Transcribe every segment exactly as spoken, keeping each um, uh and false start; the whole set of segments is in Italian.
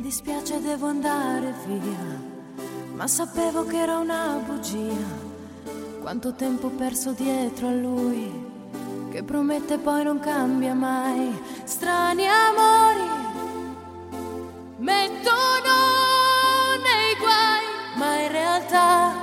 Mi dispiace, devo andare via, ma sapevo che era una bugia. Quanto tempo perso dietro a lui, che promette poi non cambia mai. Strani amori mettono nei guai, ma in realtà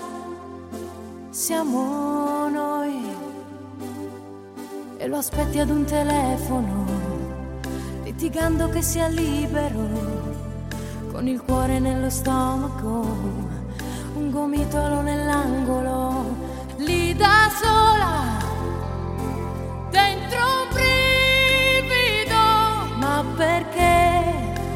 siamo noi. E lo aspetti ad un telefono, litigando che sia libero, con il cuore nello stomaco, un gomitolo nell'angolo, lì da sola, dentro un brivido. Ma perché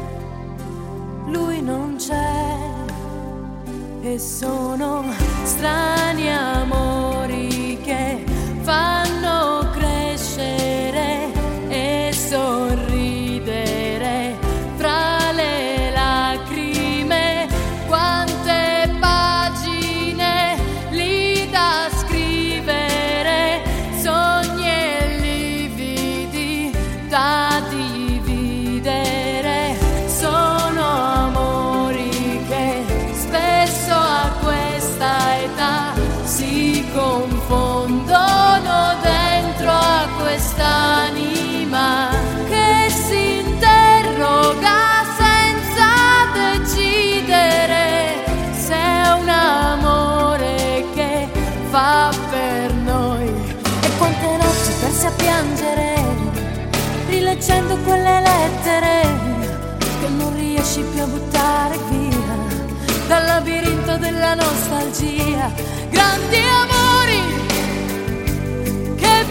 lui non c'è? E sono strani amori che fanno crescere e sorridere fra le lacrime. Quante pagine lì da scrivere, sogni e lividi da dividere. Sono amori che spesso a questa età si confondono dentro a quest'anima che si interroga senza decidere se è un amore che fa per noi. E quante notti persi a piangere, rileggendo quelle lettere che non riesci più a buttare via dal labirinto della nostalgia. Grandi amori che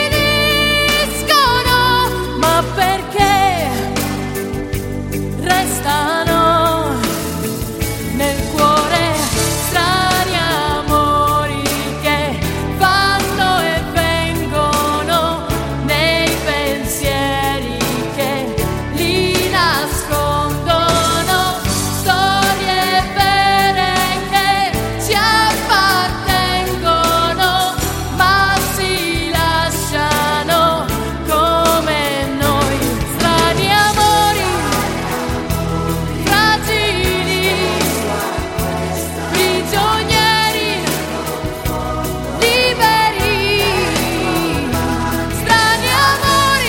finiscono, ma perché restano nel cuore. Strani amori che vanno e vengono nei pensieri che li nascondono. Storie vere che ci appartengono, ma si lasciano come noi. Strani amori fragili, prigionieri liberi. Strani amori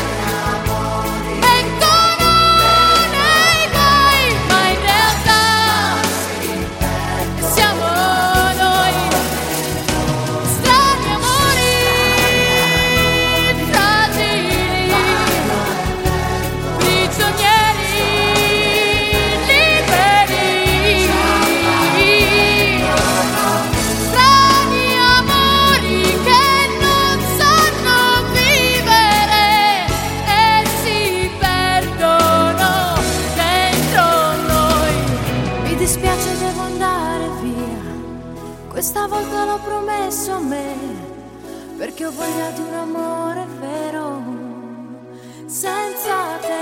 mettono nei guai, ma in realtà siamo noi. Strani amori fragili, prigionieri liberi. Strani amori che non sanno vivere e si perdono dentro noi. Mi dispiace, devo andare via, questa volta l'ho promesso a me, perché ho voglia di un amore vero senza te.